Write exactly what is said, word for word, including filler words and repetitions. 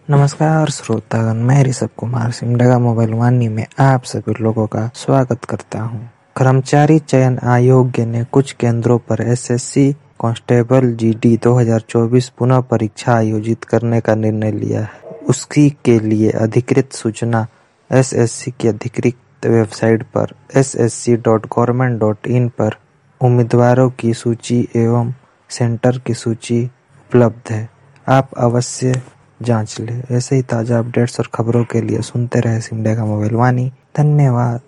नमस्कार श्रोतागण, मैं ऋषभ कुमार सिमडेगा मोबाइल वानी में आप सभी लोगों का स्वागत करता हूं। कर्मचारी चयन आयोग ने कुछ केंद्रों पर एसएससी कांस्टेबल जीडी दो हज़ार चौबीस पुनः परीक्षा आयोजित करने का निर्णय लिया है। उसकी के लिए अधिकृत सूचना एसएससी की अधिकृत वेबसाइट पर S S C dot government dot in पर उम्मीदवारों की सूची एवं सेंटर की सूची उपलब्ध है। आप अवश्य जांच ले। ऐसे ही ताज़ा अपडेट्स और खबरों के लिए सुनते रहे सिमडेगा मोबाइल वानी। धन्यवाद।